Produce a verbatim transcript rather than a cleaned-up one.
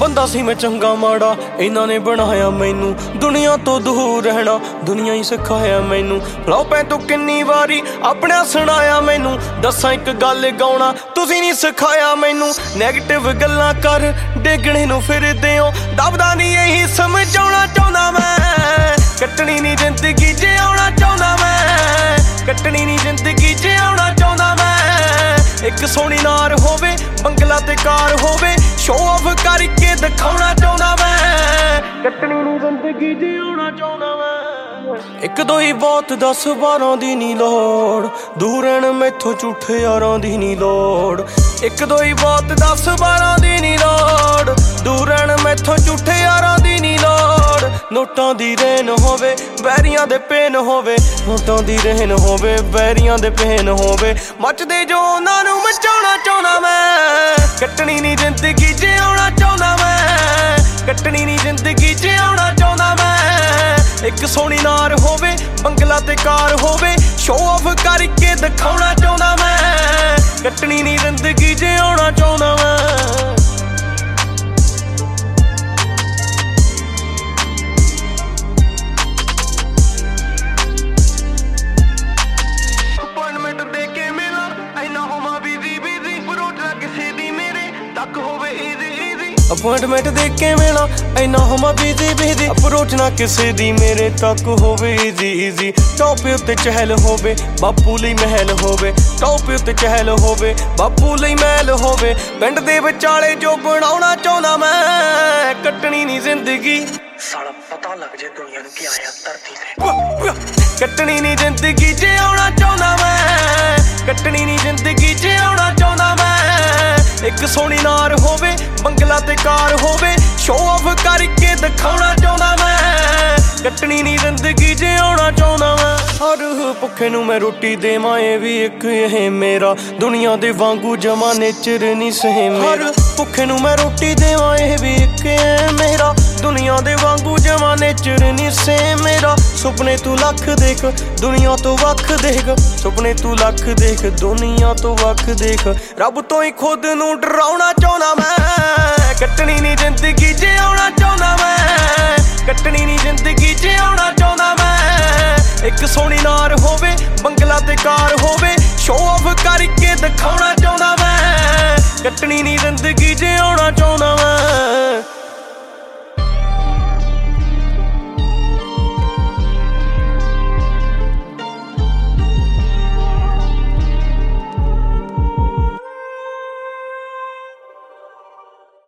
ਚਾਹੁੰਦਾ ਸੀ ਮੈਂ ਚੰਗਾ ਮਾੜਾ, ਇਹਨਾਂ ਨੇ ਬਣਾਇਆ ਮੈਨੂੰ ਦੁਨੀਆ ਤੋਂ ਦੂਰ ਰਹਿਣਾ, ਦੁਨੀਆ ਹੀ ਸਿਖਾਇਆ ਮੈਨੂੰ। ਫਲੋਪਾਂ ਤੋਂ ਕਿੰਨੀ ਵਾਰੀ ਆਪਣਾ ਸੁਣਾਇਆ ਮੈਨੂੰ, ਦੱਸਾਂ ਇੱਕ ਗੱਲ ਗਾਉਣਾ ਤੁਸੀਂ ਨਹੀਂ ਸਿਖਾਇਆ ਮੈਨੂੰ। ਨੈਗੇਟਿਵ ਗੱਲਾਂ ਕਰ ਡੇਗਣੇ ਨੂੰ ਫਿਰਦੇ ਹੋ, ਦਬਦਾ ਨਹੀਂ ਇਹੀ ਸਮਝਾਉਣਾ ਚਾਹੁੰਦਾ ਮੈਂ। ਕੱਟਣੀ ਨਹੀਂ ਜ਼ਿੰਦਗੀ ਜਿਉਣਾ ਚਾਹੁੰਦਾ ਮੈਂ, ਕੱਟਣੀ ਨਹੀਂ ਜ਼ਿੰਦਗੀ ਜਿਉਣਾ ਚਾਹੁੰਦਾ ਮੈਂ। ਇੱਕ ਸੋਹਣੀ ਨਾਰ ਹੋਵੇ, ਬੰਗਲਾ ਤੇ ਕਾਰ ਹੋਵੇ, ਸ਼ੋਅ ਆਫ ਕਰਕੇ ਦਿਖਾਉਣਾ ਚਾਹੁੰਦਾ ਮੈਂ। ਕੱਟਣੀ ਨਹੀਂ ਜ਼ਿੰਦਗੀ ਜਿਉਣਾ ਚਾਹੁੰਦਾ ਮੈਂ। ਇੱਕ ਦੋ ਹੀ ਬਹੁਤ ਦਸ ਬਾਰਾਂ ਦੀ ਨੀ ਲੋੜ, ਦੂਰ ਰਹਿਣ ਮੈਥੋਂ ਝੂਠੇ ਯਾਰਾਂ ਦੀ ਨੀ ਲੋੜ। ਇੱਕ ਦੋ ਹੀ ਬਹੁਤ ਦਸ ਬਾਰਾਂ ਦੀ ਨੀ ਲੋੜ, ਦੂਰ ਰਹਿਣ ਮੈਥੋਂ ਝੂਠੇ ਯਾਰਾਂ ਦੀ ਨੀ ਲੋੜ। ਨੋਟਾਂ ਦੀ ਰੇਨ ਹੋਵੇ, ਬੈਰੀਆਂ ਦੇ ਪੇਨ ਹੋਵੇ, ਨੋਟਾਂ ਦੀ ਰੇਨ ਹੋਵੇ, ਬੈਰੀਆਂ ਦੇ ਪੇਨ ਹੋਵੇ, ਮੱਚਦੇ ਜੋ ਉਹਨਾਂ ਨੂੰ ਮਚਾਉਣਾ ਚਾਹੁੰਦਾ ਮੈਂ। ਕੱਟਣੀ ਨਹੀਂ ਜ਼ਿੰਦਗੀ ਜਿਉਣਾ ਚਾਹੁੰਦਾ ਮੈਂ, ਕੱਟਣੀ ਨਹੀਂ ਜ਼ਿੰਦਗੀ ਜਿਉਣਾ ਚਾਹੁੰਦਾ ਮੈਂ। ਇੱਕ ਸੋਹਣੀ ਨਾਰ ਹੋਵੇ, ਬੰਗਲਾ ਤੇ ਕਾਰ ਹੋਵੇ, ਸ਼ੋਅ ਆਫ ਕਰਕੇ ਦਿਖਾਉਣਾ ਚਾਹੁੰਦਾ ਮੈਂ। ਕੱਟਣੀ ਨਹੀਂ ਜ਼ਿੰਦਗੀ ਜਿਉਣਾ ਚਾਹੁੰਦਾ ਮੈਂ। ਅਪੁਆਇੰਟਮੈਂਟ ਦੇ ਕੇ ਮਿਲਾਂ ਇੰਨਾ ਹੋਵਾਂ ਬਿਜ਼ੀ ਬਿਜ਼ੀ, ਅਪਰੋਚ ਨਾ ਕਿਸੇ ਦੀ ਮੇਰੇ ਤੱਕ ਹੋਵੇ ਈਜ਼ੀ ਈਜ਼ੀ। ਟੌਪ ਉੱਤੇ ਚਹਿਲ ਹੋਵੇ, ਬਾਪੂ ਲਈ ਮਹਿਲ ਹੋਵੇ, ਟੌਪ ਉੱਤੇ ਚਹਿਲ ਹੋਵੇ, ਬਾਪੂ ਲਈ ਮਹਿਲ ਹੋਵੇ। ਪਿੰਡ ਦੇ ਵਿਚਾਲੇ ਜੋ ਬਣਾਉਣਾ ਚਾਹੁੰਦਾ ਮੈਂ। ਕੱਟਣੀ ਨਹੀਂ ਜ਼ਿੰਦਗੀ ਸਾਲਾ ਪਤਾ ਲੱਗ ਜੇ ਦੁਨੀਆ ਨੂੰ ਕੀ ਆਇਆ ਧਰਤੀ ਤੇ। ਕੱਟਣੀ ਨਹੀਂ ਜ਼ਿੰਦਗੀ ਜਿਉਣਾ ਚਾਹੁੰਦਾ ਮੈਂ, ਕੱਟਣੀ ਨਹੀਂ ਜ਼ਿੰਦਗੀ ਜਿਉਣਾ ਚਾਹੁੰਦਾ ਮੈਂ। ਇੱਕ ਸੋਹਣੀ ਨਾਰ ਹੋਵੇ, ਬੰਗਲਾ ਤੇ ਕਾਰ ਹੋਵੇ, ਸ਼ੋਅ ਆਫ ਕਰਕੇ ਦਿਖਾਉਣਾ ਚਾਹੁੰਦਾ ਮੈਂ। ਕੱਟਣੀ ਨਹੀਂ ਜ਼ਿੰਦਗੀ ਜਿਉਣਾ ਚਾਹੁੰਦਾ ਮੈਂ। ਹਰ ਭੁੱਖੇ ਨੂੰ ਮੈਂ ਰੋਟੀ ਦੇਵਾਂ, ਇਹ ਵੀ ਇੱਕ ਇਹ ਮੇਰਾ, ਦੁਨੀਆ ਦੇ ਵਾਂਗੂ ਜਮਾ ਨੇਚਰ ਨਹੀਂ ਸੇਮ। ਹਰ ਭੁੱਖੇ ਨੂੰ ਮੈਂ ਰੋਟੀ ਦੇਵਾਂ, ਇਹ ਵੀ ਇੱਕ ਇਹ ਮੇਰਾ, ਦੁਨੀਆ ਦੇ ਵਾਂਗੂ ਜਮਾ ਨੇਚਰ ਨਹੀਂ ਸੇਮ ਮੇਰਾ। ਸੁਪਨੇ ਤੂੰ ਲੱਖ ਦੇਖ, ਦੁਨੀਆ ਤੋਂ ਵੱਖ ਦੇਖ, ਸੁਪਨੇ ਤੂੰ ਲੱਖ ਦੇਖ, ਦੁਨੀਆ ਤੋਂ ਵੱਖ ਦੇਖ। ਰੱਬ ਤੋਂ ਹੀ ਖੁਦ ਨੂੰ ਡਰਾਉਣਾ ਚਾਹੁੰਦਾ ਮੈਂ। ਕੱਟਣੀ ਨਹੀਂ ਜ਼ਿੰਦਗੀ ਜਿਉਣਾ ਚਾਹੁੰਦਾ ਮੈਂ।